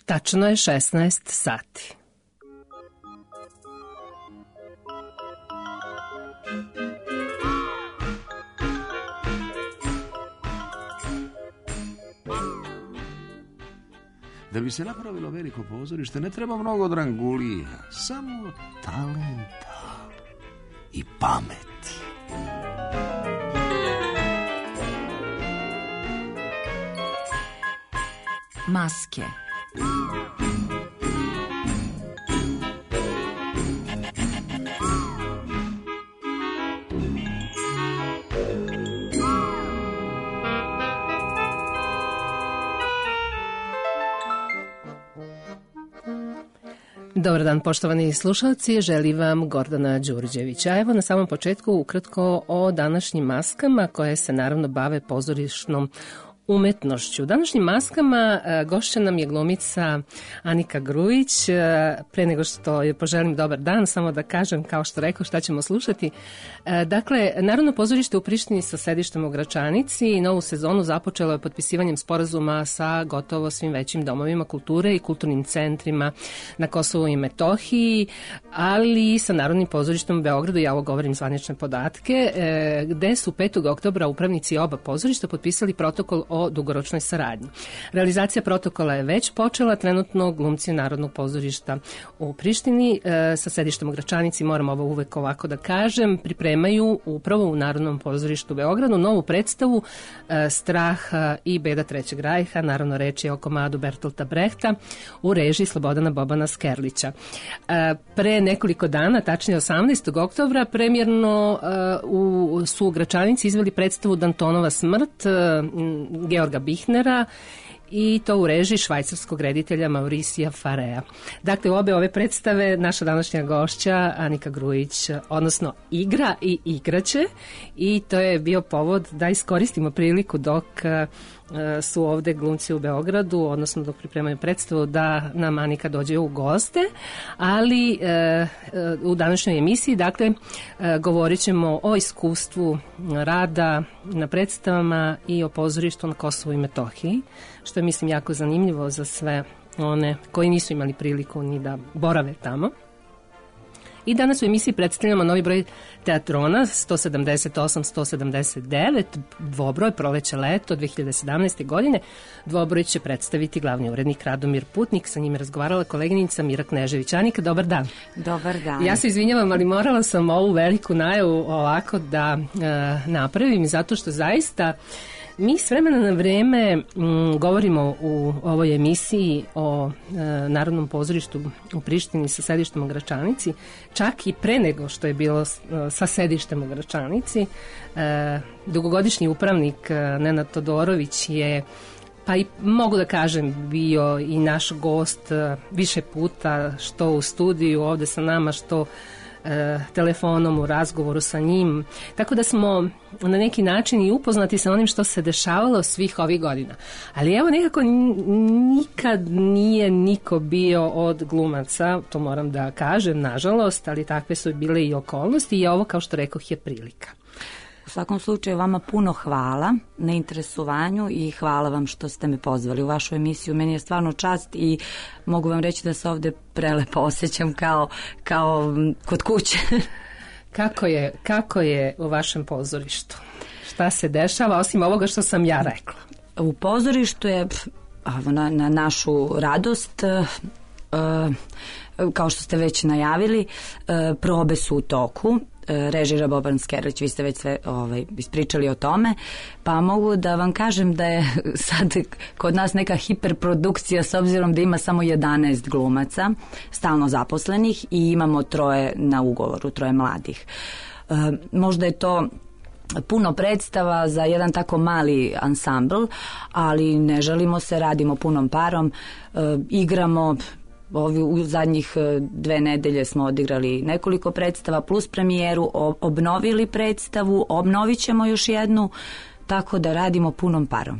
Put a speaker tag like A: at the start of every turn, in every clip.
A: Tačno je 16 sati.
B: Da bi se napravilo veliko pozorište ne treba mnogo drangulija, samo talenta i pameti.
C: Maske.
A: Dobar dan, poštovani slušalci, želi vam Gordana Đurđević. A evo na samom početku ukratko o današnjim maskama koje se naravno bave pozorišnom umetnošću. U današnjim maskama gošća nam je glumica Anika Grujić. Pre nego što je poželim dobar dan, samo da kažem, kao što rekao, šta ćemo slušati. Dakle, Narodno pozorište u Prištini sa sedištem u Gračanici i novu sezonu započelo je potpisivanjem sporazuma sa gotovo svim većim domovima kulture i kulturnim centrima na Kosovu i Metohiji, ali i sa Narodnim pozorištem u Beogradu, ja ovo govorim zvanične podatke, gde su 5. oktobra upravnici oba pozorišta potpisali protokol o dugoročnoj saradnji. Realizacija protokola je već počela, trenutno glumci Narodnog pozorišta u Prištini sa sedištem u Gračanici, moram ovo uvek ovako da kažem, pripremaju upravo u Narodnom pozorištu u Beogradu novu predstavu Strah i beda Trećeg rajha, naravno reč je o komadu Bertolta Brehta u režiji Slobodana Bobana Skerlića. Pre nekoliko dana, tačnije 18. oktobra, premjerno su u Gračanici izveli predstavu Dantonova smrt Georga Bihnera i to u režiji švajcarskog reditelja Mauricija Farea. Dakle, u obe ove predstave naša današnja gošća Anika Grujić, odnosno igra i igraće, i to je bio povod da iskoristimo priliku dok su ovde glumci u Beogradu, odnosno dok pripremaju predstavu, da nam Anika dođe u goste, ali u današnjoj emisiji, dakle, govorit ćemo o iskustvu rada na predstavama i o pozorištu na Kosovu i Metohiji, što je, mislim, jako zanimljivo za sve one koji nisu imali priliku ni da borave tamo. I danas u emisiji predstavljamo novi broj teatrona 178-179, dvobroj proleće leto 2017. godine. Dvobroj će predstaviti glavni urednik Radomir Putnik, sa njim je razgovarala koleginica Mira Knežević. Anika, dobar dan.
C: Dobar dan.
A: Ja se izvinjavam, ali morala sam ovu veliku najavu ovako da napravim, zato što zaista mi s vremena na vreme govorimo u ovoj emisiji o Narodnom pozorištu u Prištini sa sedištem u Gračanici, čak i pre nego što je bilo sa sedištem u Gračanici. Dugogodišnji upravnik Nenad Todorović je, pa i mogu da kažem, bio i naš gost više puta, što u studiju ovde sa nama, što telefonom u razgovoru sa njim, tako da smo na neki način i upoznati sa onim što se dešavalo svih ovih godina. Ali evo, nekako nikad nije niko bio od glumaca, to moram da kažem, nažalost, ali takve su bile i okolnosti i ovo, kao što rekoh, je prilika.
C: U svakom slučaju vama puno hvala na interesovanju i hvala vam što ste me pozvali u vašu emisiju. Meni je stvarno čast i mogu vam reći da se ovde prelepo osjećam kao kod kuće.
A: Kako je u vašem pozorištu? Šta se dešava osim ovoga što sam ja rekla?
C: U pozorištu je na našu radost, kao što ste već najavili, probe su u toku. Režira Boban Skerlić, vi ste već sve ispričali o tome, pa mogu da vam kažem da je sad kod nas neka hiperprodukcija, s obzirom da ima samo 11 glumaca stalno zaposlenih i imamo 3 na ugovoru, 3 mladih. Možda je to puno predstava za jedan tako mali ansambl, ali ne žalimo se, radimo punom parom, igramo. U zadnjih 2 nedelje smo odigrali nekoliko predstava plus premijeru, obnovili predstavu, obnovit ćemo još jednu, tako da radimo punom parom.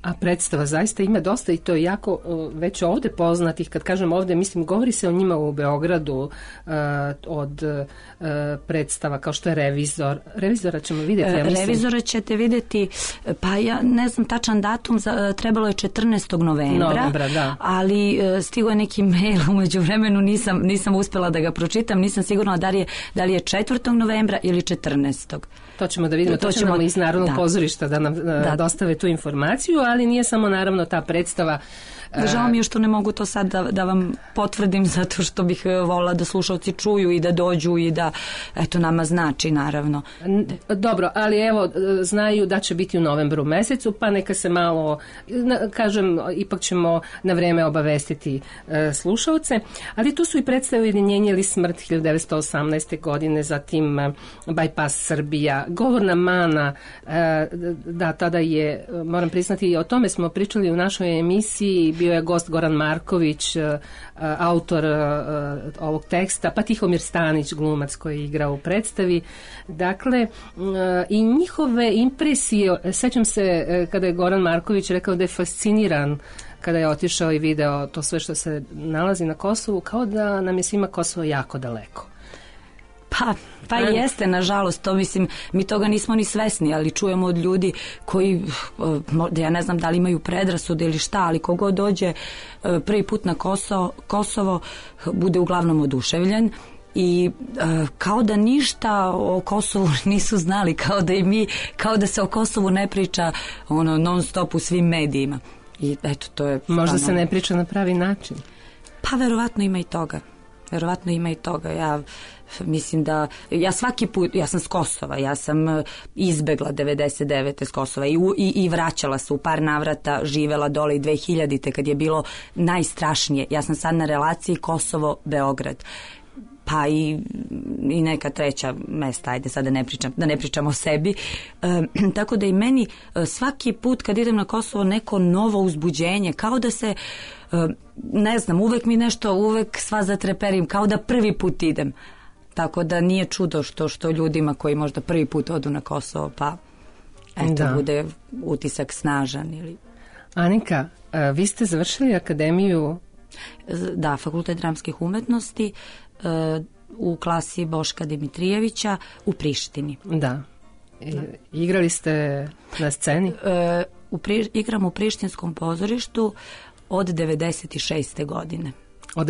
A: A predstava zaista ima dosta i to je jako već ovde poznatih. Kad kažem ovde, mislim, govori se o njima u Beogradu od predstava kao što je Revizor. Revizora ćemo vidjeti, ja mislim.
C: Revizora ćete vidjeti, pa ja ne znam tačan datum, trebalo je 14. novembra,
A: da.
C: Ali stigo je neki mail umeđu vremenu, nisam uspela da ga pročitam, nisam sigurna da li je 4. novembra ili 14.
A: To ćemo da vidimo, to će nam iz Narodnog pozorišta da nam dostave tu informaciju, ali nije samo naravno ta predstava.
C: Žao mi je što ne mogu to sad da vam potvrdim, zato što bih volila da slušalci čuju i da dođu i da, eto, nama znači, naravno.
A: Dobro, ali evo, znaju da će biti u novembru mesecu, pa neka se malo, kažem, ipak ćemo na vreme obavestiti slušalce, ali tu su i predstave Ujedinjenje ili smrt 1918. godine, zatim Bypass Srbija, Govorna mana, da, tada je, moram priznati, i o tome smo pričali u našoj emisiji, bio je gost Goran Marković, autor ovog teksta, pa Tihomir Stanić, glumac koji je igrao u predstavi. Dakle, i njihove impresije, sećam se kada je Goran Marković rekao da je fasciniran kada je otišao i video to sve što se nalazi na Kosovu, kao da nam je svima Kosovo jako daleko.
C: Pa i jeste, nažalost, to mislim, mi toga nismo ni svesni, ali čujemo od ljudi koji, ja ne znam da li imaju predrasude ili šta, ali kogo dođe prvi put na Kosovo bude uglavnom oduševljen i kao da ništa o Kosovu nisu znali, kao da se o Kosovu ne priča non stop u svim medijima. I eto, to je
A: možda se ne priča na pravi način.
C: Pa verovatno ima i toga. Ja mislim da ja svaki put, ja sam s Kosova, ja sam izbegla 99. s Kosova i vraćala se u par navrata, živela dole i 2000. kad je bilo najstrašnije. Ja sam sad na relaciji Kosovo-Beograd. Pa i neka treća mesta, ajde sad da ne pričam o sebi. Tako da i meni svaki put kad idem na Kosovo neko novo uzbuđenje, kao da se, ne znam, uvek sva zatreperim, kao da prvi put idem. Tako da nije čudo što ljudima koji možda prvi put odu na Kosovo, pa eto, bude utisak snažan. Ili...
A: Anika, vi ste završili akademiju?
C: Da, Fakultet dramskih umetnosti, u klasi Boška Dimitrijevića u Prištini.
A: Da. Igrali ste na sceni?
C: Igram u Prištinskom pozorištu od 96. godine.
A: Od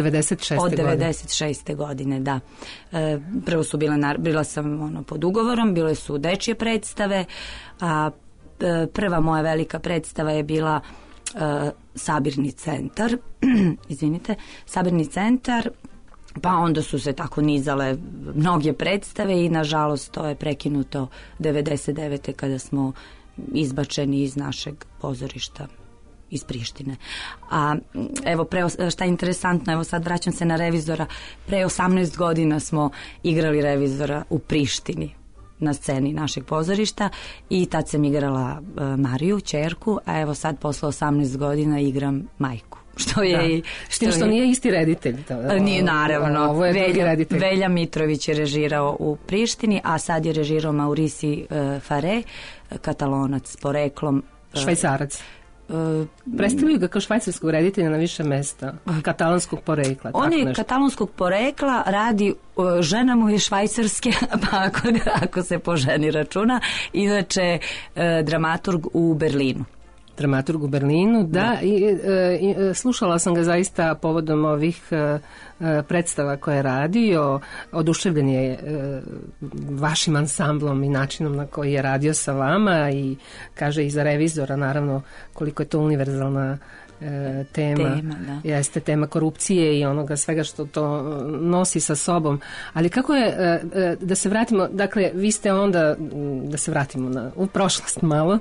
A: 96.
C: godine, da. Prvo su bila sam pod ugovorom, bile su dečje predstave, a prva moja velika predstava je bila Sabirni centar, Sabirni centar, pa onda su se tako nizale mnoge predstave i nažalost to je prekinuto 99. kada smo izbačeni iz našeg pozorišta iz Prištine. A evo, šta je interesantno, evo sad vraćam se na Revizora, pre 18 godina smo igrali Revizora u Prištini na sceni našeg pozorišta i tad sam igrala Mariju, ćerku, a evo sad posle 18 godina igram majku. Što
A: nije isti reditelj.
C: Nije, naravno.
A: Ovo je drugi reditelj.
C: Velja Mitrović je režirao u Prištini, a sad je režirao Maurici Fare, Katalonac poreklom.
A: Švajcarac. Predstavljaju ga kao švajcarskog reditelja na više mesta, katalonskog porekla.
C: On je katalonskog porekla, radi, žena mu je švajcarske, pa ako se po ženi računa, inače dramaturg u Berlinu.
A: Dramaturg u Berlinu, da. I slušala sam ga zaista povodom ovih predstava koje je radio, oduševljen je vašim ansamblom i načinom na koji je radio sa vama i kaže i za Revizora naravno koliko je to univerzalna tema da. Jeste tema korupcije i onoga svega što to nosi sa sobom. Ali kako je, da se vratimo, dakle, vi ste onda, da se vratimo u prošlost malo,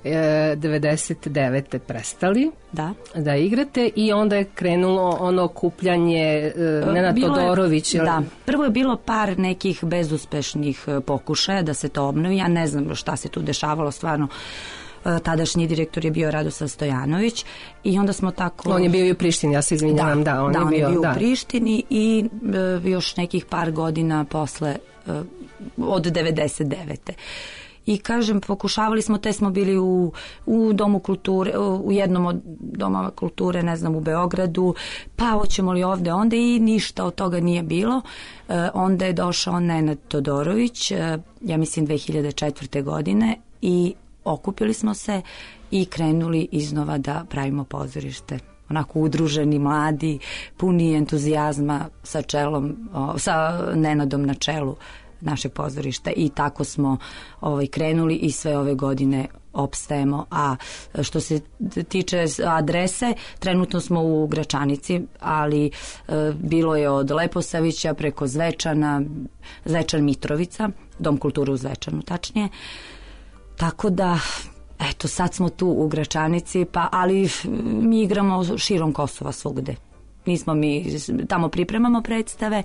A: 99. prestali da igrate i onda je krenulo ono okupljanje Nenad Todorović.
C: Da, prvo je bilo par nekih bezuspešnih pokušaja da se to obnovi. Ja ne znam šta se tu dešavalo stvarno. Tadašnji direktor je bio Radoslav Stojanović i onda smo tako...
A: On je bio i u Prištini, ja se izvinjavam,
C: on je bio u Prištini i još nekih par godina posle, od 99. I kažem, pokušavali smo, te smo bili u Domu kulture, u jednom od domova kulture, ne znam, u Beogradu, pa hoćemo li ovde, onda i ništa od toga nije bilo. Onda je došao Nenad Todorović, ja mislim 2004. godine, i okupili smo se i krenuli iznova da pravimo pozorište. Onako udruženi, mladi, puni entuzijazma sa Nenadom na čelu našeg pozorišta, i tako smo krenuli i sve ove godine opstajemo. A što se tiče adrese, trenutno smo u Gračanici, ali bilo je od Leposavića preko Zvečana, Zvečan Mitrovica, Dom kulture u Zvečanu tačnije. Tako da, eto, sad smo tu u Gračanici, ali mi igramo širom Kosova svugde. Nismo mi, tamo pripremamo predstave,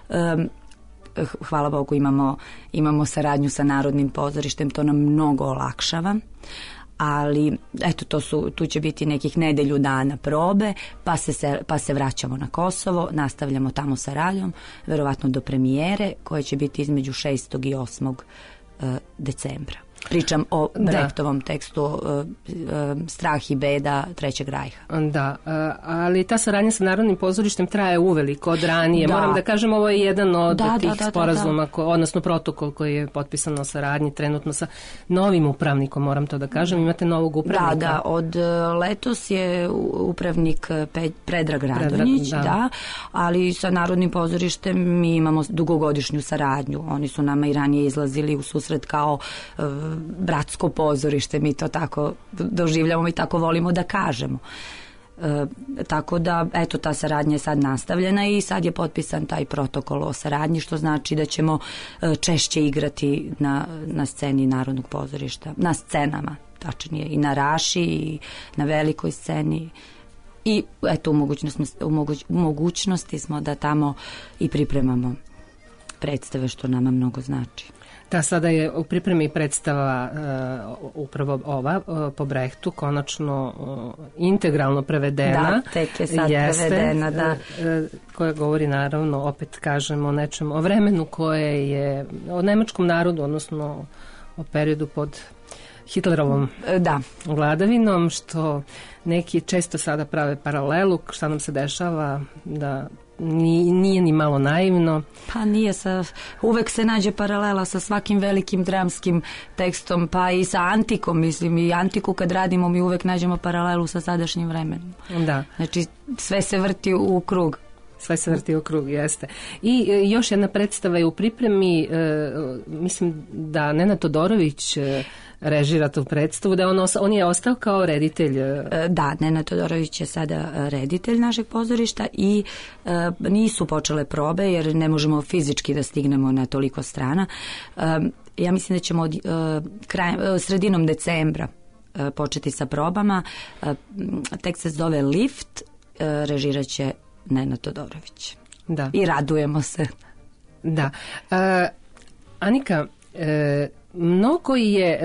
C: hvala Bogu imamo saradnju sa Narodnim pozorištem, to nam mnogo olakšava, ali eto, tu će biti nekih nedelju dana probe, pa se vraćamo na Kosovo, nastavljamo tamo sa radnjom, verovatno do premijere koja će biti između 6. i 8. decembra. Pričam o Brechtovom tekstu Strah i beda Trećeg rajha.
A: Da, ali ta saradnja sa Narodnim pozorištem traje uveliko od ranije. Da. Moram da kažem, ovo je jedan od tih sporazuma, odnosno protokol koji je potpisan o saradnji trenutno sa novim upravnikom, moram to da kažem. Imate novog upravnika.
C: Da, od letos je upravnik Predrag Radonjić, da, ali sa Narodnim pozorištem mi imamo dugogodišnju saradnju. Oni su nama i ranije izlazili u susret kao bratsko pozorište, mi to tako doživljamo i tako volimo da kažemo. Tako da, eto, ta saradnja je sad nastavljena i sad je potpisan taj protokol o saradnji, što znači da ćemo češće igrati na sceni Narodnog pozorišta, na scenama, tačnije, i na Raši i na velikoj sceni. I eto, u mogućnosti smo da tamo i pripremamo predstave, što nama mnogo znači.
A: Da, sada je u pripremi predstava upravo ova po Brechtu, konačno integralno prevedena.
C: Da, tek je sad prevedena, da.
A: Koja govori, naravno, opet kažemo o nečem, o vremenu koje je, o nemačkom narodu, odnosno o periodu pod Hitlerovom vladavinom, što neki često sada prave paralelu, šta nam se dešava, da nije ni malo naivno.
C: Pa nije, uvek se nađe paralela sa svakim velikim dramskim tekstom, pa i sa antikom, mislim, i antiku kad radimo mi uvek nađemo paralelu sa sadašnjim vremenom.
A: Da.
C: Znači, sve se vrti u krug.
A: Sve se vrti u krug, jeste. I još jedna predstava je u pripremi, mislim da Nenad Todorović režira tu predstavu, da on je ostao kao reditelj.
C: Da, Nenad Todorović je sada reditelj našeg pozorišta i nisu počele probe jer ne možemo fizički da stignemo na toliko strana. Ja mislim da ćemo sredinom decembra početi sa probama. Tekst se zove Lift, režirat će Nenad Todorović.
A: Da.
C: I radujemo se.
A: Da. Anika, mnogo je,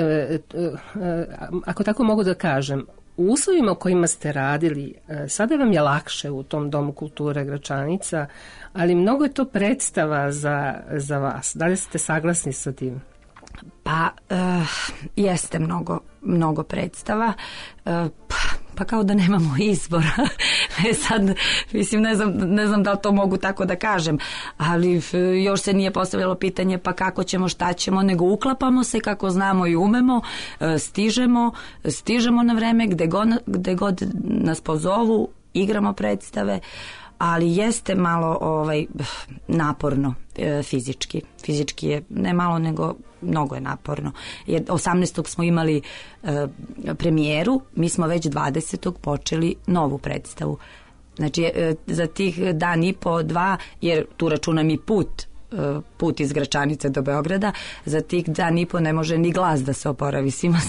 A: ako tako mogu da kažem, u uslovima u kojima ste radili, sada vam je lakše u tom Domu kulture Gračanica, ali mnogo je to predstava za vas. Da li ste saglasni sa tim?
C: Pa, jeste mnogo predstava. Pa kao da nemamo izbora. Sad, mislim, ne znam da li to mogu tako da kažem, ali još se nije postavljalo pitanje pa kako ćemo, šta ćemo, nego uklapamo se kako znamo i umemo, stižemo na vreme gde god nas pozovu, igramo predstave, ali jeste malo naporno fizički. Fizički je ne malo, nego mnogo je naporno. Jer 18. smo imali premijeru, mi smo već 20. počeli novu predstavu. Znači, za tih dan i po, dva, jer tu računam i put iz Gračanice do Beograda, za tih dan i po ne može ni glas da se oporavi. Svima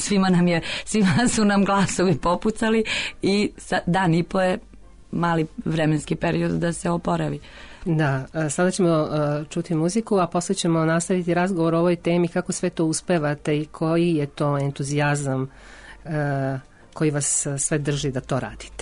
C: su nam glasovi popucali i dan i po je mali vremenski period da se oporavi.
A: Da, sada ćemo čuti muziku, a posle ćemo nastaviti razgovor o ovoj temi, kako sve to uspevate i koji je to entuzijazam koji vas sve drži da to radite.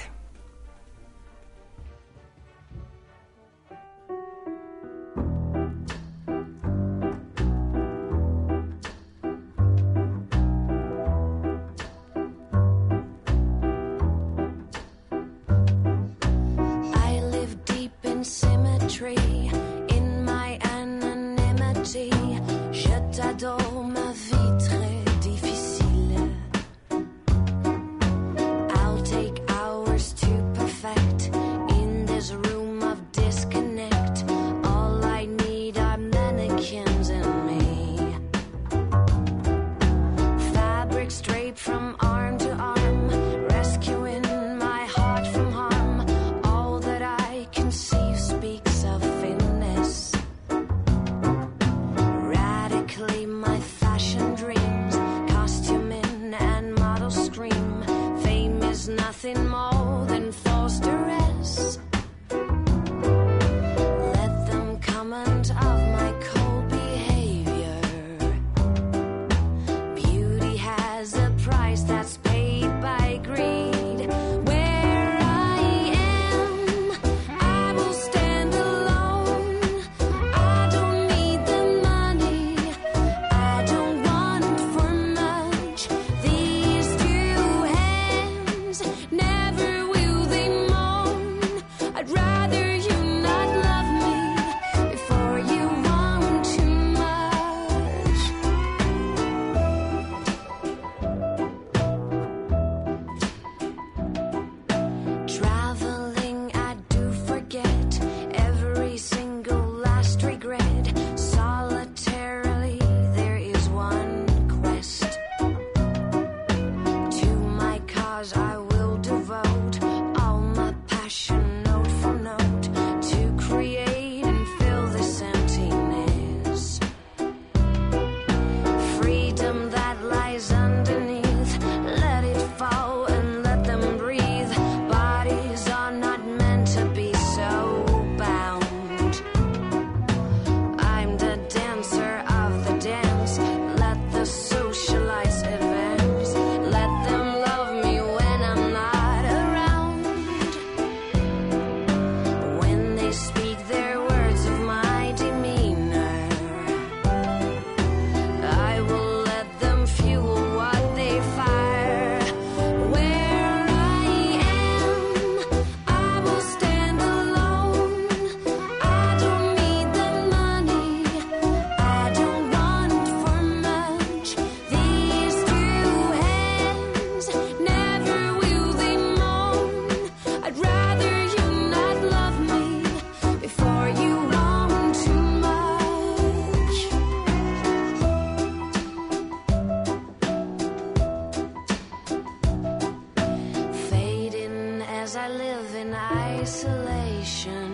D: isolation.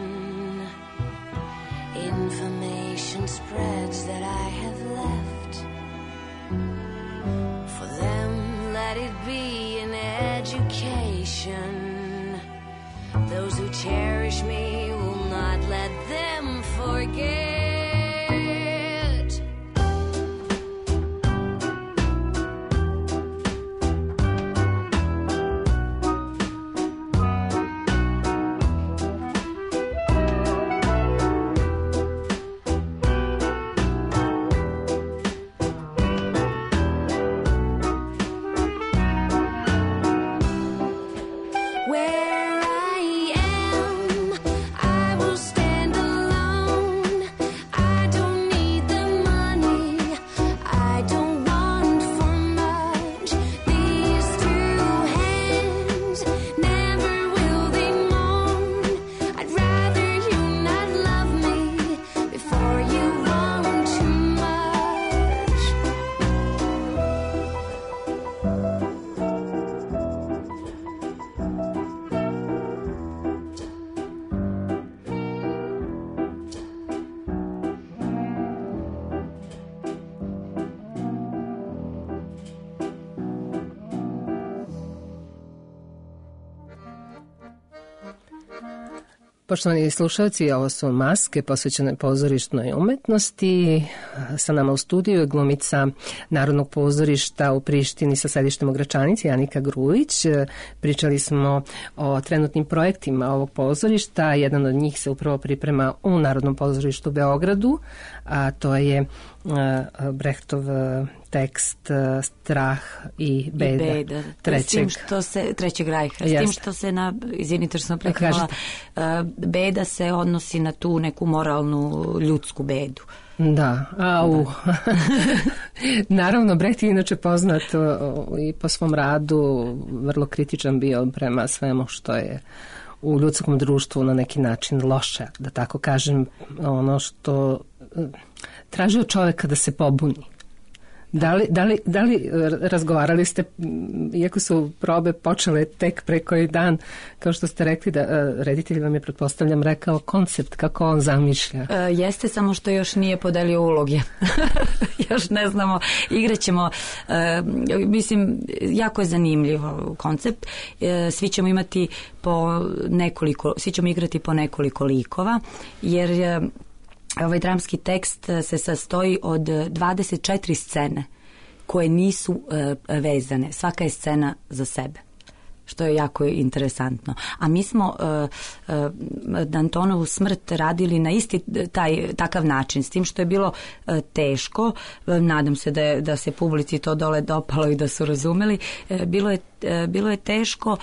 D: Information spreads that I have left. For them, let it be an education. Those who cherish me will not let them forget.
A: Poštovani slušalci, ovo su Maske posvećene pozorišnoj umetnosti. Sa nama u studiju je glumica Narodnog pozorišta u Prištini sa sedištem u Gračanici, Janika Grujić. Pričali smo o trenutnim projektima ovog pozorišta. Jedan od njih se upravo priprema u Narodnom pozorištu u Beogradu, a to je Brechtov tekst Strah i beda.
C: Trećeg Rajha. S tim što se izvinite što sam prekrenula, beda se odnosi na tu neku moralnu ljudsku bedu.
A: Da, naravno Brecht je inače poznat i po svom radu vrlo kritičan bio prema svemu što je u ljudskom društvu na neki način loše, da tako kažem, ono što traži od čoveka da se pobuni. Da li razgovarali ste, iako su probe počele tek pre koji dan, kao što ste rekli, da reditelj vam je, pretpostavljam, rekao koncept kako on zamišlja?
C: Jeste, samo što još nije podelio uloge. Još ne znamo, igraćemo. Mislim, jako je zanimljivo koncept. Svi ćemo imati svi ćemo igrati po nekoliko likova, jer ovaj dramski tekst se sastoji od 24 scene koje nisu vezane. Svaka je scena za sebe, što je jako interesantno. A mi smo Dantonovu smrt radili na isti takav način, s tim što je bilo teško. Nadam se da se publici to dole dopalo i da su razumeli. Bilo je teško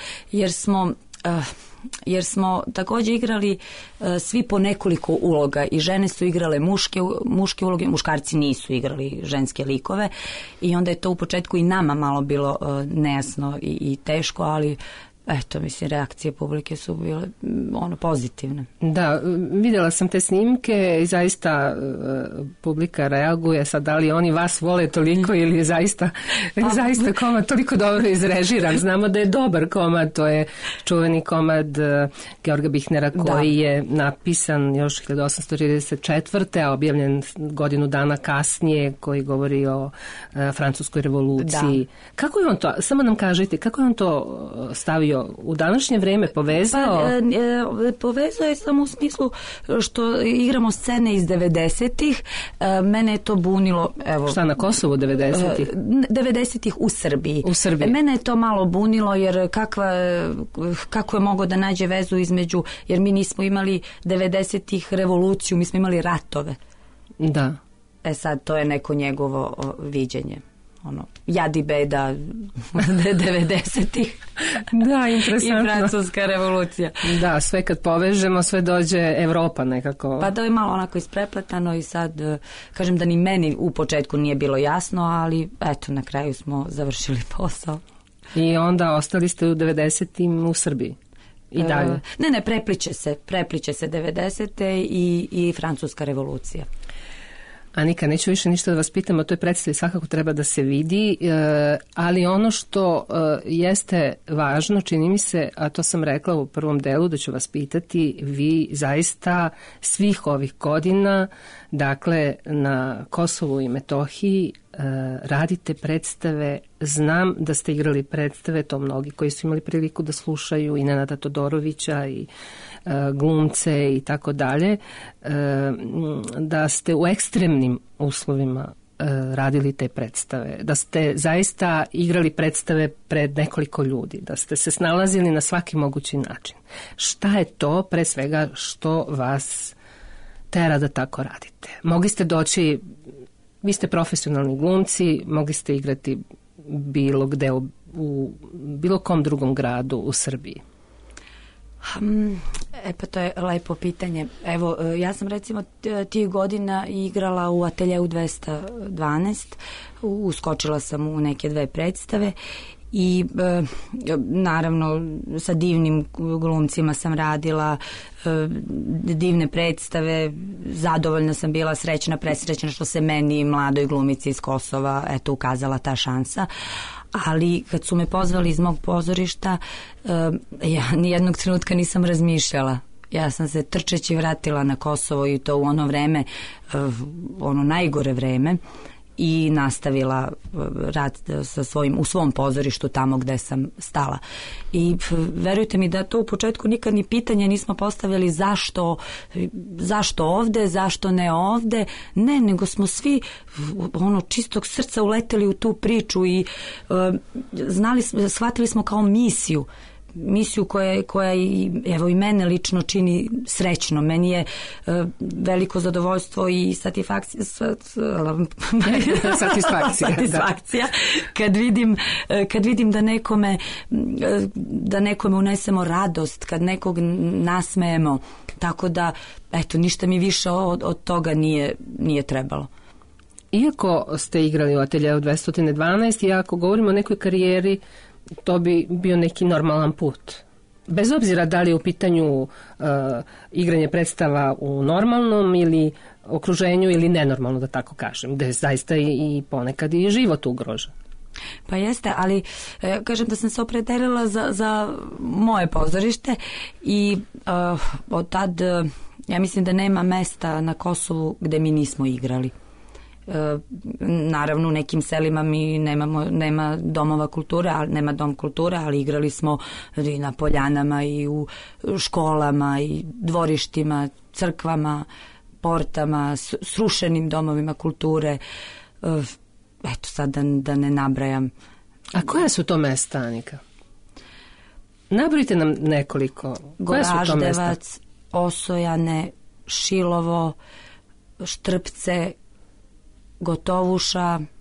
C: jer smo također igrali svi po nekoliko uloga i žene su igrale muške uloge, muškarci nisu igrali ženske likove i onda je to u početku i nama malo bilo nejasno i teško, ali eto, mislim, reakcije publike su bile pozitivne.
A: Da, vidjela sam te snimke i zaista publika reaguje. Sad, da li oni vas vole toliko ili je zaista komad toliko dobro izrežiran? Znamo da je dobar komad, to je čuveni komad Georga Bihnera koji je napisan još 1834. a objavljen godinu dana kasnije, koji govori o Francuskoj revoluciji. Da. Kako je on to, samo nam kažite, kako je on to stavio u današnje vrijeme, povezao?
C: Povezao je samo u smislu što igramo scene iz 90-ih. Mene je to bunilo.
A: Šta, na Kosovu 90-ih?
C: 90-ih u Srbiji. Mene je to malo bunilo, jer kako je mogao da nađe vezu između, jer mi nismo imali 90-ih revoluciju, mi smo imali ratove.
A: Da.
C: Sad, to je neko njegovo viđenje. Jad i beda 90-ih.
A: Da, interesantno.
C: I Francuska revolucija.
A: Da, sve kad povežemo, sve dođe Evropa nekako.
C: Pa to je malo onako isprepletano i sad, kažem da ni meni u početku nije bilo jasno, ali eto, na kraju smo završili posao.
A: I onda ostali ste u 90-im u Srbiji? I dalje?
C: Ne, prepliče se 90-te i Francuska revolucija.
A: Anika, neću više ništa da vas pitam, o toj predstavi svakako treba da se vidi, ali ono što jeste važno, čini mi se, a to sam rekla u prvom delu da ću vas pitati, vi zaista svih ovih godina, dakle na Kosovu i Metohiji, radite predstave. Znam da ste igrali predstave, to mnogi koji su imali priliku da slušaju, i Nenada Todorovića i glumce i tako dalje, da ste u ekstremnim uslovima radili te predstave, da ste zaista igrali predstave pred nekoliko ljudi, da ste se snalazili na svaki mogući način. Šta je to, pre svega, što vas tera da tako radite? Mogli ste doći, vi ste profesionalni glumci, mogli ste igrati bilo gde u bilo kom drugom gradu u Srbiji.
C: Pa to je lepo pitanje. Evo, ja sam recimo tih godina igrala u Ateljeu 212, uskočila sam u neke 2 predstave i naravno sa divnim glumcima sam radila, divne predstave, zadovoljna sam bila, srećna, presrećna što se meni, mladoj glumici iz Kosova, eto, ukazala ta šansa. Ali kad su me pozvali iz mog pozorišta, ja nijednog trenutka nisam razmišljala. Ja sam se trčeći vratila na Kosovo i to u ono vreme, ono najgore vreme, i nastavila rad sa u svom pozorištu tamo gde sam stala. I verujte mi da to u početku nikad ni pitanje nismo postavljali zašto ovde, zašto ne ovde, ne, nego smo svi čistog srca uleteli u tu priču i shvatili smo kao misiju koja evo i mene lično čini srećno. Meni je veliko zadovoljstvo i satisfakcija kad vidim da nekome unesemo radost, kad nekog nasmejemo, tako da eto, ništa mi više od toga nije trebalo.
A: Iako ste igrali u Ateljeu 212 i ako govorimo o nekoj karijeri, to bi bio neki normalan put. Bez obzira da li je u pitanju igranje predstava u normalnom ili okruženju ili nenormalno, da tako kažem, gde zaista i ponekad i život ugrožen.
C: Pa jeste, ali kažem da sam se opredelila za moje pozorište i od tad ja mislim da nema mesta na Kosovu gde mi nismo igrali. Naravno u nekim selima mi nema domova kulture, nema dom kulture, ali igrali smo i na poljanama i u školama i dvorištima, crkvama, portama, srušenim domovima kulture. Eto sad da ne nabrajam.
A: A koja su to mesta, Anika? Nabrojite nam nekoliko.
C: Goraždevac, Osojane, Šilovo, Štrpce, Gotovuša,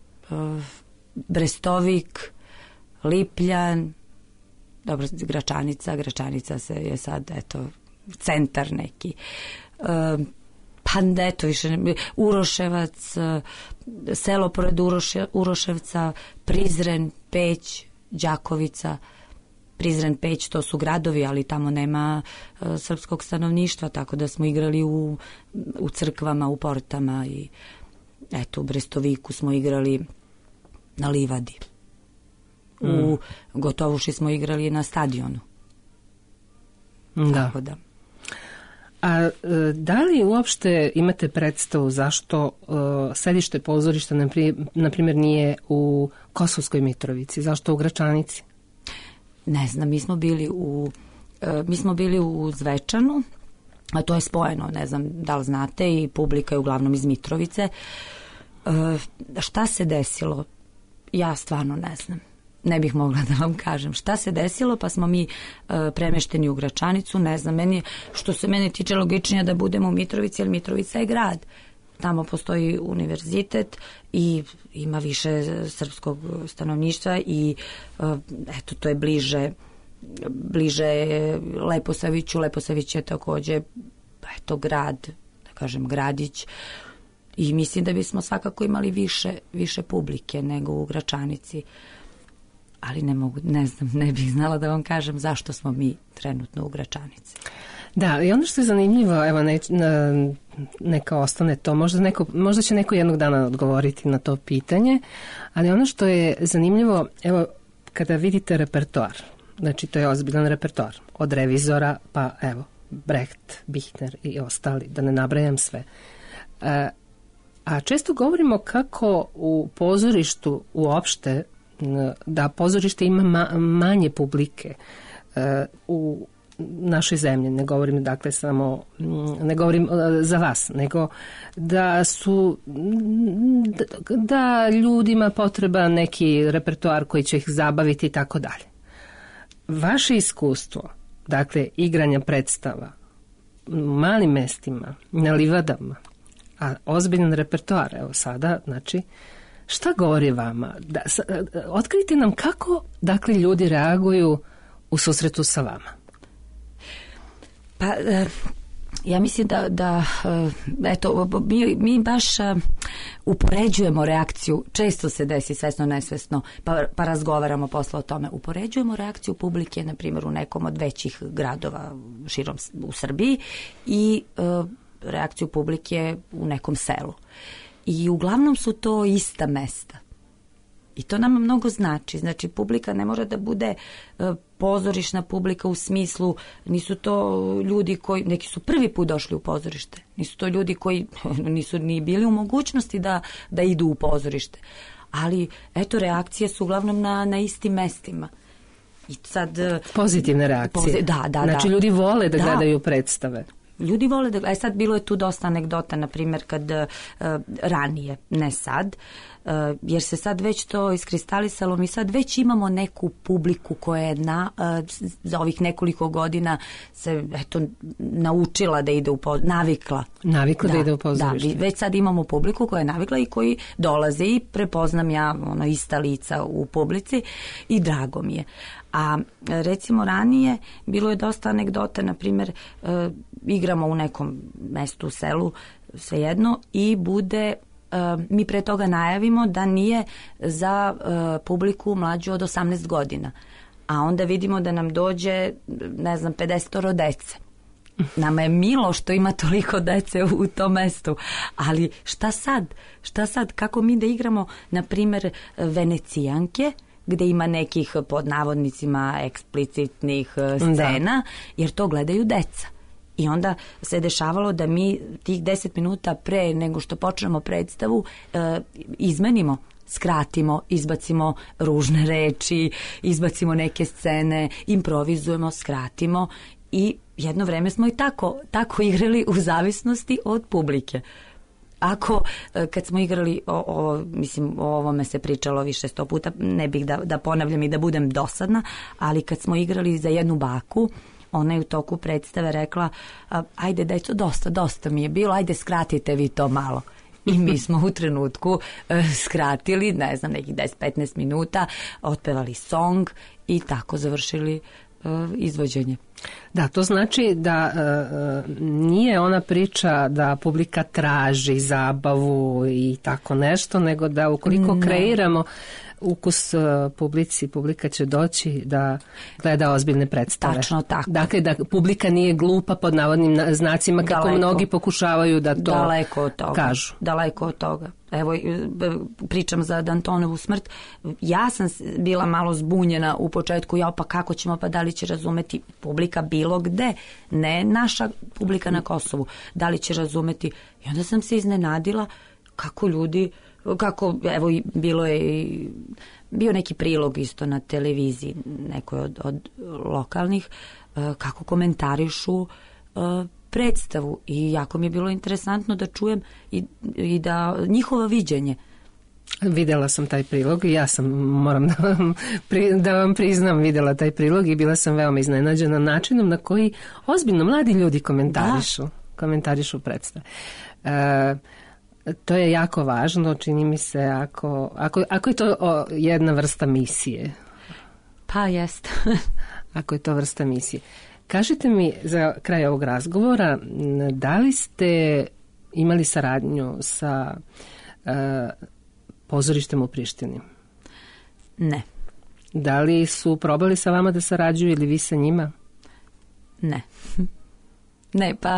C: Brestovik, Lipljan, dobro, Gračanica je sad, eto, centar neki. Pa eto, više, Uroševac, selo pored Uroševca, Prizren, Peć, Đakovica. Prizren, Peć, to su gradovi, ali tamo nema srpskog stanovništva, tako da smo igrali u crkvama, u portama i eto, u Brestoviku smo igrali na livadi. U Gotovuši smo igrali na stadionu.
A: Da.
C: Tako da.
A: A da li uopšte imate predstavu zašto sedište pozorišta, na primjer, nije u Kosovskoj Mitrovici? Zašto u Gračanici?
C: Ne znam, mi smo bili u Zvečanu, a to je spojeno, ne znam da li znate, i publika je uglavnom iz Mitrovice. Šta se desilo? Ja stvarno ne znam. Ne bih mogla da vam kažem šta se desilo, pa smo mi premešteni u Gračanicu. Ne znam, što se mene tiče logičnije da budemo u Mitrovici, jer Mitrovica je grad. Tamo postoji univerzitet i ima više srpskog stanovništva i eto, to je bliže Leposaviću. Leposavić je takođe eto, grad, da kažem gradić, i mislim da bismo svakako imali više publike nego u Gračanici, ali ne znam, ne bih znala da vam kažem zašto smo mi trenutno u Gračanici.
A: Da, i ono što je zanimljivo, evo neka ostane to, možda će neko jednog dana odgovoriti na to pitanje, ali ono što je zanimljivo, evo kada vidite repertoar, znači to je ozbiljan repertoar, od Revizora pa evo Brecht, Bichner i ostali, da ne nabrajam sve. A često govorimo kako u pozorištu uopšte, da pozorište ima manje publike u našoj zemlji, ne govorim dakle samo, ne govorim za vas, nego da ljudima potreba neki repertoar koji će ih zabaviti i tako dalje. Vaše iskustvo, dakle igranja predstava u malim mestima, na livadama, a ozbiljan repertoar, evo sada, znači, šta govori vama? Otkrite nam kako, dakle, ljudi reaguju u susretu sa vama.
C: Pa, ja mislim da eto, mi baš upoređujemo reakciju, često se desi svesno, nesvesno, pa razgovaramo posle o tome. Upoređujemo reakciju publike, na primjer, u nekom od većih gradova širom u Srbiji i reakciju publike u nekom selu. I uglavnom su to ista mesta. I to nam mnogo znači. Znači, publika ne mora da bude pozorišna publika u smislu, nisu to ljudi koji, neki su prvi put došli u pozorište, nisu to ljudi koji nisu ni bili u mogućnosti da idu u pozorište. Ali, eto, reakcije su uglavnom na istim mestima. I sad,
A: pozitivne reakcije.
C: Da.
A: Znači, ljudi vole da gledaju predstave.
C: Ljudi vole da... sad bilo je tu dosta anegdota, na primjer, kad ranije, ne sad, jer se sad već to iskristalisalo, mi sad već imamo neku publiku koja je za ovih nekoliko godina se naučila da ide u pozorište. Navikla da ide u pozorište. Da, već sad imamo publiku koja je navikla i koji dolaze i prepoznam ja ista lica u publici i drago mi je. A recimo ranije bilo je dosta anegdota, na primjer igramo u nekom mestu u selu, svejedno, i bude, mi pre toga najavimo da nije za publiku mlađu od 18 godina, a onda vidimo da nam dođe, ne znam, 50 dece. Nama je milo što ima toliko dece u tom mestu, ali šta sad, kako mi da igramo, na primjer, Venecijanke, gde ima nekih, pod navodnicima, eksplicitnih scena, jer to gledaju deca. I onda se dešavalo da mi tih 10 minuta pre nego što počnemo predstavu izmenimo, skratimo, izbacimo ružne reči, izbacimo neke scene, improvizujemo, skratimo i jedno vreme smo i tako igrali u zavisnosti od publike. Kad smo igrali, mislim, o ovome se pričalo više 100 puta, ne bih da ponavljam i da budem dosadna, ali kad smo igrali za jednu baku, ona je u toku predstave rekla, ajde deco, dosta mi je bilo, ajde skratite vi to malo. I mi smo u trenutku skratili, ne znam, nekih 10-15 minuta, otpevali song i tako završili izvođenje.
A: Da, to znači da nije ona priča da publika traži zabavu i tako nešto, nego da ukoliko kreiramo ukus publici, publika će doći da gleda ozbiljne predstave.
C: Tačno tako.
A: Dakle, da publika nije glupa pod navodnim znacima, kako mnogi pokušavaju da to kažu.
C: Daleko od toga. Evo, pričam za Dantonovu smrt. Ja sam bila malo zbunjena u početku, pa kako ćemo, pa da li će razumeti publika bilo gde, ne naša publika na Kosovu, da li će razumeti. I onda sam se iznenadila kako ljudi, evo, bio neki prilog isto na televiziji, nekoj od lokalnih, kako komentarišu predstavu i jako mi je bilo interesantno da čujem i da njihovo viđenje.
A: Videla sam taj prilog i ja sam, moram da vam priznam, videla taj prilog i bila sam veoma iznenađena načinom na koji ozbiljno mladi ljudi komentarišu predstave. To je jako važno, čini mi se, ako je to jedna vrsta misije.
C: Pa jest.
A: Ako je to vrsta misije. Kažite mi za kraj ovog razgovora, da li ste imali saradnju sa pozorištem u Prištini?
C: Ne.
A: Da li su probali sa vama da sarađuju ili vi sa njima?
C: Ne. Ne, pa,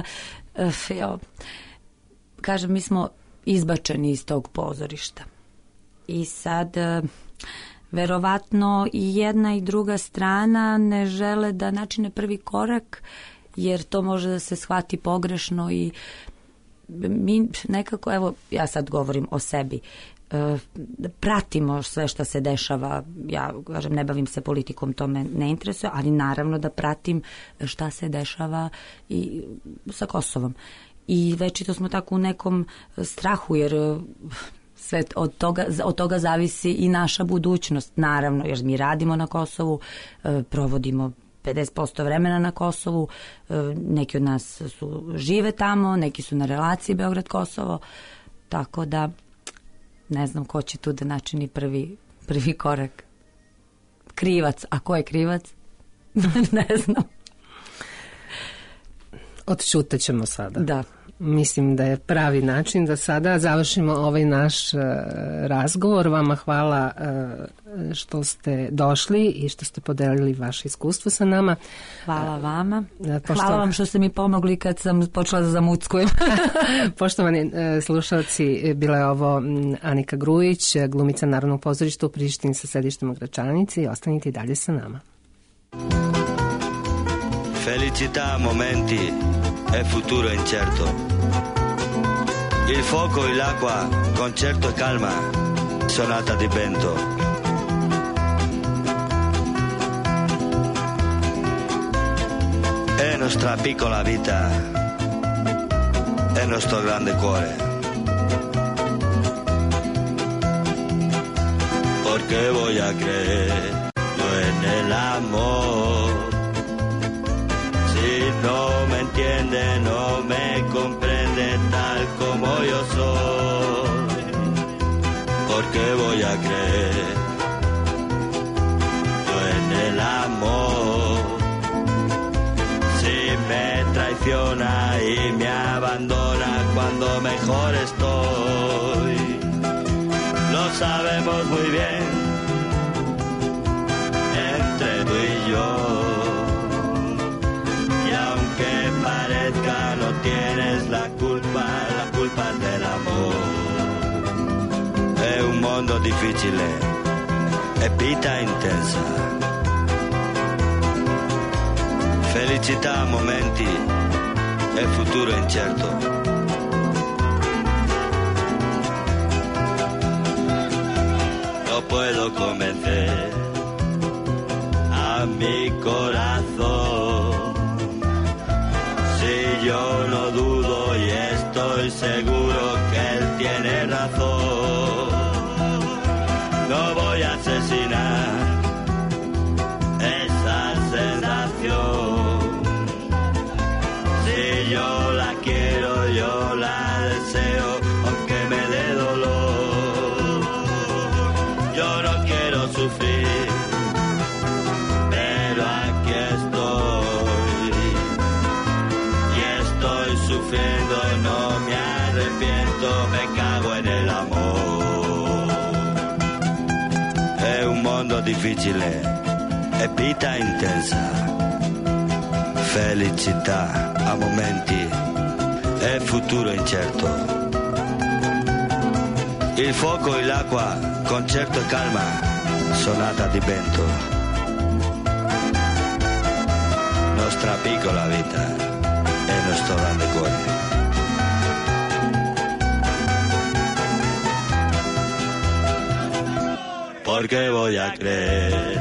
C: kažem, mi smo izbačeni iz tog pozorišta. I sad, verovatno i jedna i druga strana ne žele da načine prvi korak, jer to može da se shvati pogrešno i mi nekako, evo, ja sad govorim o sebi, pratimo sve što se dešava, ja kažem, ne bavim se politikom, to me ne interesuje, ali naravno da pratim šta se dešava i sa Kosovom. I večito smo tako u nekom strahu, jer sve od toga zavisi i naša budućnost, naravno, jer mi radimo na Kosovu, provodimo 50% vremena na Kosovu, neki od nas žive tamo, neki su na relaciji Beograd-Kosovo, tako da ne znam ko će tu da načini prvi korak. Krivac, a ko je krivac? Ne znam.
A: Odćutat ćemo sada.
C: Da.
A: Mislim da je pravi način da sada završimo ovaj naš razgovor. Vama hvala što ste došli i što ste podelili vaše iskustvo sa nama.
C: Hvala vama. Hvala vam što ste mi pomogli kad sam počela da zamuckujem.
A: Poštovani slušalci, bila je ovo Anika Grujić, glumica Narodnog pozorišta u Prištini sa sedištem u Gračanici. Ostanite i dalje sa nama.
E: Felicità, momenti e futuro incerto. Il fuoco e l'acqua, concerto e calma, sonata di vento. È nostra piccola vita, è nostro grande cuore. Porque voy a creer yo en el amor. Si no me entiende, no me comprende tal como yo soy. Porque voy a creer yo en el amor. Si me traiciona y me abandona cuando mejor estoy. Lo sabemos muy bien entre tú y yo. No tienes la culpa es del amor. È un mondo difficile e vita intensa. Felicità, momenti e futuro incerto. No puedo convencer a mi corazón. Yo no dudo y estoy seguro que él tiene razón. No voy a asesinar esa sensación. Si yo la quiero, yo la deseo, aunque me dé dolor. Yo no quiero sufrir, pero aquí estoy. Sufriendo, no me arrepiento, me cago en el amor. È un mondo difficile e vita intensa. Felicità a momenti e futuro incerto. Il fuoco e l'acqua, concerto e calma, sonata di vento. Nostra piccola vita. Nuestro grande cuore. Porque voy a creer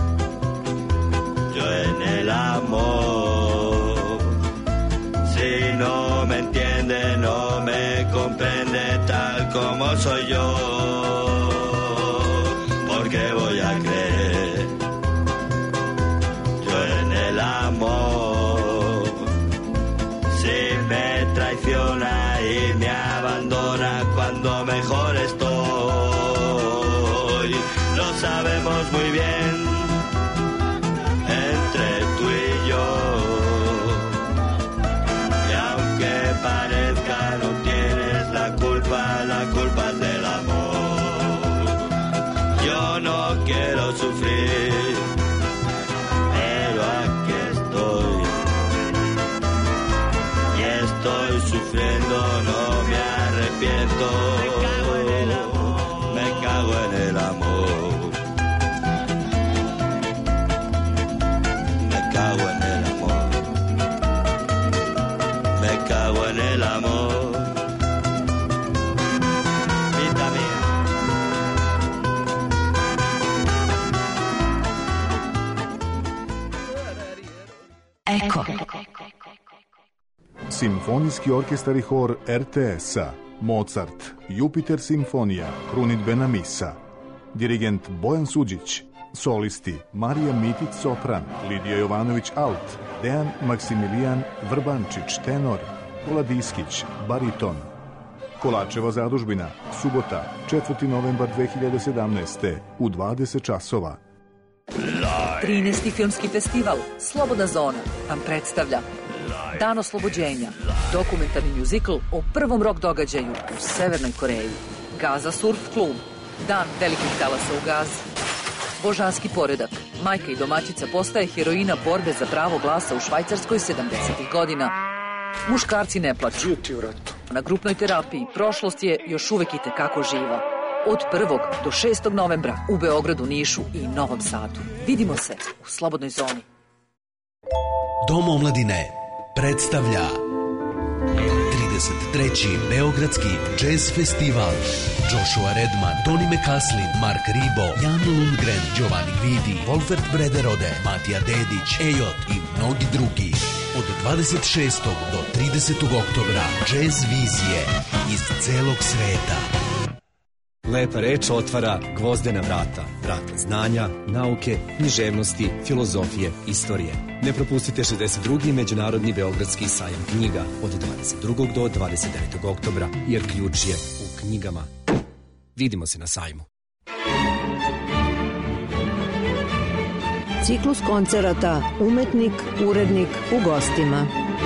E: yo en el amor. Si no me entiende, no me comprende tal como soy yo. Porque voy a creer yo en el amor. Traiciona y me abandona cuando mejor estoy. Lo sabemos muy bien entre tú y yo. Y aunque parezca no tienes la culpa es del amor. Yo no quiero sufrir, pero aquí estoy. estoy sufriendo, no me arrepiento. Me cago en el amor. Me cago en el amor. Me cago en el amor. Vita mia.
C: Eko.
F: Simfonijski orkestar i hor RTS-a, Mozart, Jupiter simfonija, krunidbena misa. Dirigent Bojan Suđić, solisti Marija Mitić sopran, Lidija Jovanović alt, Dejan Maksimilijan Vrbančić tenor, Kola Diskić bariton. Kolačeva zadužbina, subota, 4. novembar 2017. u 20 časova.
G: 13. filmski festival Slobodna zona vam predstavlja Dan oslobođenja, dokumentarni mjuzikl o prvom rock događaju u Severnoj Koreji. Gaza Surf klub, Dan velikih talasa u Gazi. Božanski poredak, majka i domaćica postaje heroina borbe za pravo glasa u Švajcarskoj 70. godina. Muškarci ne plaču. Na grupnoj terapiji prošlost je još uvek i tekako živa. Od 1. do 6. novembra u Beogradu, Nišu i Novom Sadu. Vidimo se u Slobodnoj zoni.
H: Dom omladine predstavlja 33. Beogradski jazz festival. Joshua Redman, Tony McCaslin, Mark Ribot, Jan Lundgren, Giovanni Guidi, Wolfert Brederode, Matija Dedić, Ejot i mnogi drugi. Od 26. do 30. oktobra jazz vizije iz celog sveta.
I: Lepa reč otvara gvozdena vrata. Vrata znanja, nauke, književnosti, filozofije, istorije. Ne propustite 62. Međunarodni Beogradski sajam knjiga od 22. do 29. oktobra, jer ključ je u knjigama. Vidimo se na sajmu.
J: Ciklus koncerata Umetnik, urednik u gostima.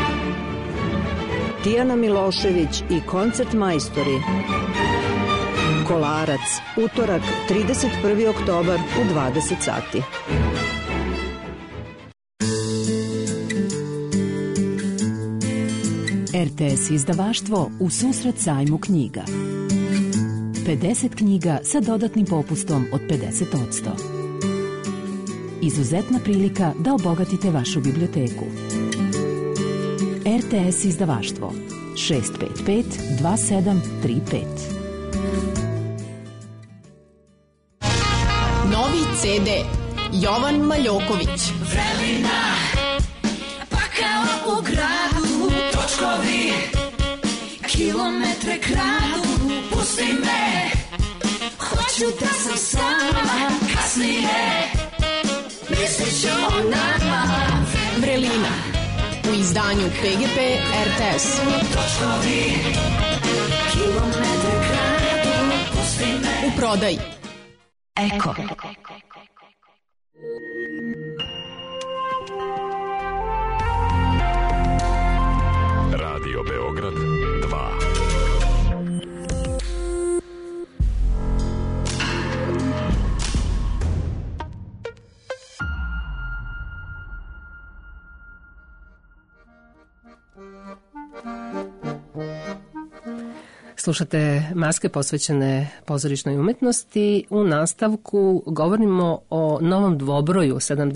J: Tijana Milošević i koncert majstori. Kolarac, utorak, 31. oktobar u 20 sati.
K: RTS izdavaštvo u susret sajmu knjiga. 50 knjiga sa dodatnim popustom od 50%. Izuzetna prilika da obogatite vašu biblioteku. RTS izdavaštvo 655 2735.
L: Novi CD Jovan Maljoković.
M: Vrelina, pa kao u gradu, točkovi, kilometre kradu, pusti me, hoću da sam sama, kasnije, mislit ću o nama.
L: Vrelina, u izdanju PGP RTS.
M: Točkovi, kilometre kradu, pusti me.
L: U prodaji.
C: Eko.
N: Radio Beograd 2.
A: Slušate Maske posvećene pozorišnoj umetnosti. U nastavku govorimo o novom dvobroju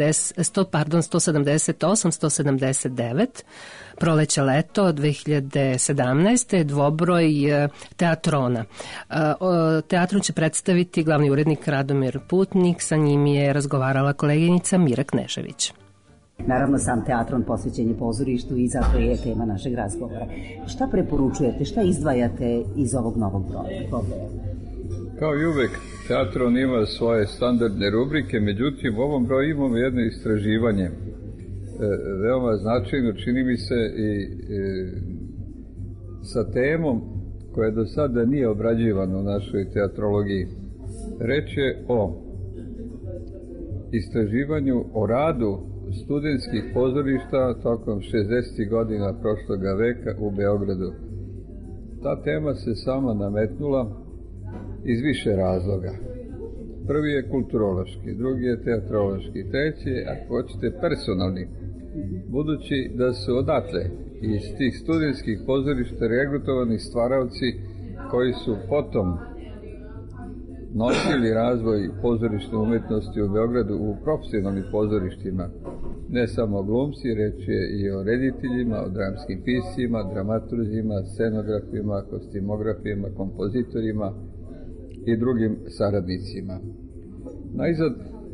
A: 178-179, Proleće leto 2017. dvobroj Teatrona. Teatron će predstaviti glavni urednik Radomir Putnik, sa njim je razgovarala koleginica Mira Knežević.
O: Naravno, sam teatron posvećen je pozorištu i zato je tema našeg razgovora. Šta preporučujete, šta izdvajate iz ovog novog broja?
P: Kao i uvek, teatron ima svoje standardne rubrike, međutim u ovom broju imamo jedno istraživanje. Veoma značajno, čini mi se, i sa temom koja do sada nije obrađivana u našoj teatrologiji. Reč je o istraživanju o radu studentskih pozorišta tokom 60. godina prošloga veka u Beogradu. Ta tema se sama nametnula iz više razloga. Prvi je kulturološki, drugi je teatrološki, treći je, ako hoćete, personalni. Budući da su odatle iz tih studentskih pozorišta regrutovani stvaravci koji su potom nosili razvoj pozorišne umetnosti u Beogradu u profesionalnim pozorištima. Ne samo glumci, reč je i o rediteljima, o dramskim piscima, dramaturgima, scenografima, kostimografima, kompozitorima i drugim saradnicima. Najzad,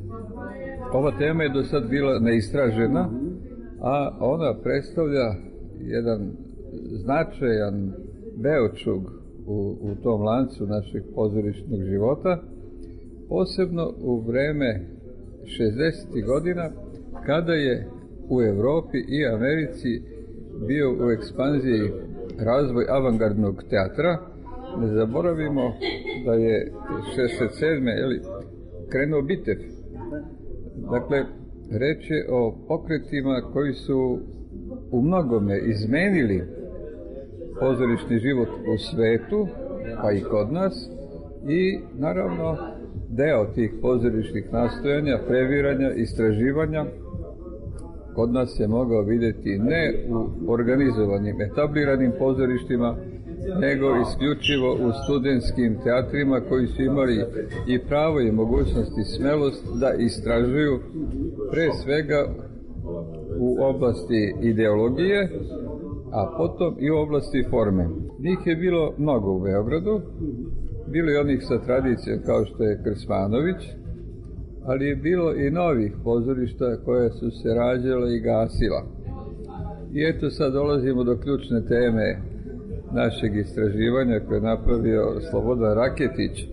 P: ova tema je do sad bila neistražena, a ona predstavlja jedan značajan beočug u tom lancu našeg pozorišnog života, posebno u vreme 60. godina, kada je u Evropi i Americi bio u ekspanziji razvoj avangardnog teatra. Ne zaboravimo da je 67. krenuo Bitev. Dakle, reč je o pokretima koji su u mnogome izmenili pozorišni život u svetu, pa i kod nas, i naravno deo tih pozorišnih nastojanja, previranja, istraživanja kod nas se mogao vidjeti ne u organizovanim, etabliranim pozorištima, nego isključivo u studentskim teatrima koji su imali i pravo i mogućnost i smelost da istražuju pre svega u oblasti ideologije, a potom i u oblasti forme. Njih je bilo mnogo u Beogradu, bilo je onih sa tradicijom kao što je Krsmanović, ali je bilo i novih pozorišta koja su se rađala i gasila. I eto sad dolazimo do ključne teme našeg istraživanja koje je napravio Slobodan Raketić.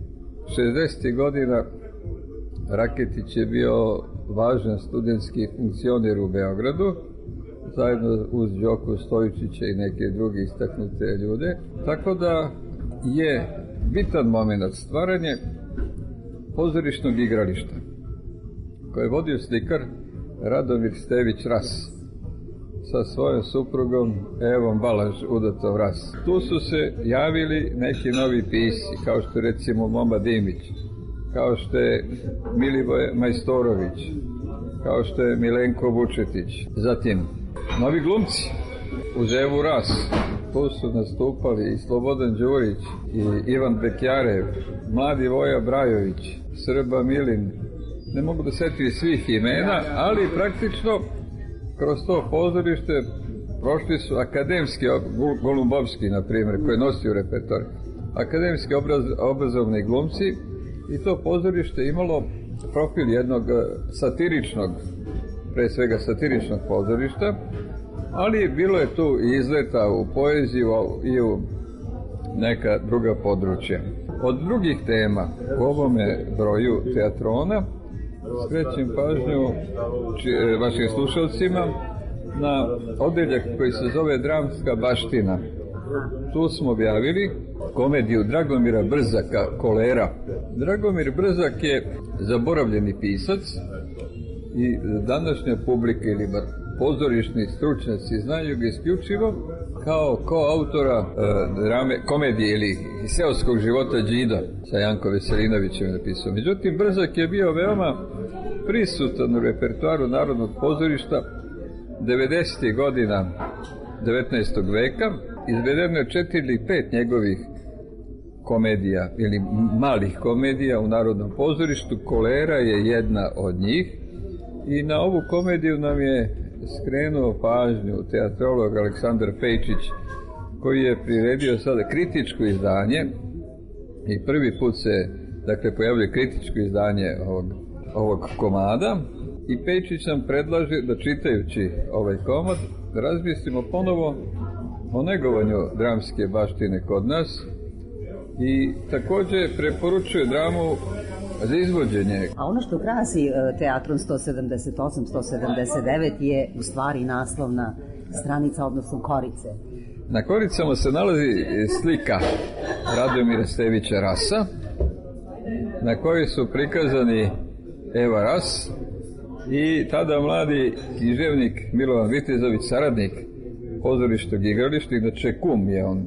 P: 60. godina Raketić je bio važan studentski funkcioner u Beogradu, zajedno uz Đoku Stojičića i neke druge istaknute ljude. Tako da je bitan moment stvaranje pozorišnog igrališta koje je vodio slikar Radomir Stević Ras sa svojom suprugom Evom Balaž udatom Ras. Tu su se javili neki novi pisci, kao što je recimo Moma Dimić, kao što je Milivoje Majstorović, kao što je Milenko Vučetić. Zatim, novi glumci uz Evu Ras. Tu su nastupali i Slobodan Đurić, i Ivan Bekjarev, mladi Voja Brajović, Srba Milin. Ne mogu da setim svih imena, ali praktično kroz to pozorište prošli su akademski, Golumbovski, na primjer, koji je nosio repertoar, akademski obrazovni glumci, i to pozorište imalo profil jednog satiričnog, pre svega satiričnog pozorišta, ali bilo je tu i izleta u poeziju i u neka druga područja. Od drugih tema u ovome broju teatrona skrećem pažnju vašim slušalcima na odeljak koji se zove Dramska baština. Tu smo objavili komediju Dragomira Brzaka Kolera. Dragomir Brzak je zaboravljeni pisac i današnja publika ili bar pozorišni stručnjaci znaju ga isključivo kao koautora komedije ili seoskog života Đida sa Janko Veselinovićem napisao. Međutim, Brzak je bio veoma prisutan u repertoaru Narodnog pozorišta 90. godina 19. veka. Izvedeno je 4 ili 5 njegovih komedija ili malih komedija u Narodnom pozorištu. Kolera je jedna od njih i na ovu komediju nam je skrenuo pažnju teatrolog Aleksandar Pejčić, koji je priredio sada kritičko izdanje i prvi put se pojavljuje kritičko izdanje ovog komada, i Pejčić nam predlaže da, čitajući ovaj komad, razmislimo ponovo o negovanju dramske baštine kod nas i također preporučuje dramu za izvođenje.
O: A ono što krasi teatron 178-179 je u stvari naslovna stranica, odnosno korice.
P: Na koricama se nalazi slika Radomira Stevića Rasa, na kojoj su prikazani Eva Ras i tada mladi književnik Milovan Vitezović, saradnik pozorištog igrališta, inače kum je on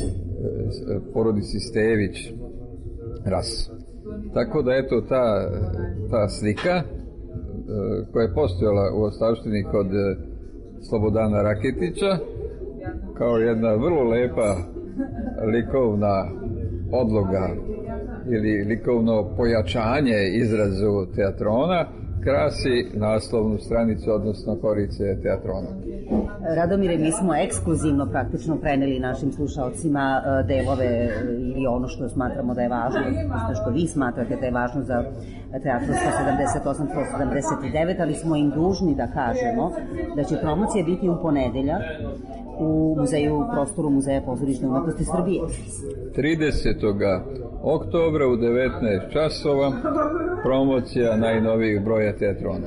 P: porodici Stević Ras. Tako da eto ta slika koja je postojala u ostavštini kod Slobodana Raketića, kao jedna vrlo lepa likovna odloga ili likovno pojačanje izrazu teatrona, krasi naslovnu stranicu, odnosno korice teatrona.
O: Radomire, mi smo ekskluzivno praktično preneli našim slušalcima delove ili ono što smatramo da je važno, što vi smatrate da je važno za teatru 178-179, ali smo im dužni da kažemo da će promocija biti u ponedeljak u prostoru Muzeja pozorišne umetnosti Srbije.
P: 30. oktobra u 19 časova promocija najnovijih broja teatrona.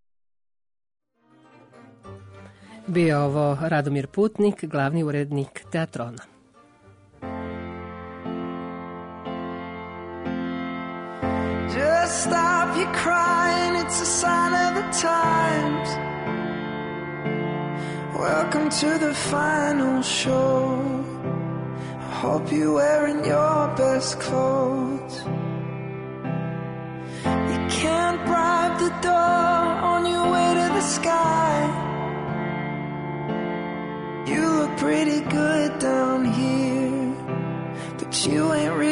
A: Bio ovo Radomir Putnik, glavni urednik teatrona.
M: Just stop your crying, it's a sign of the times. Welcome to the final show. I hope you're wearing your best clothes. You can't bribe the door on your way to the sky. You look pretty good down here, but you ain't really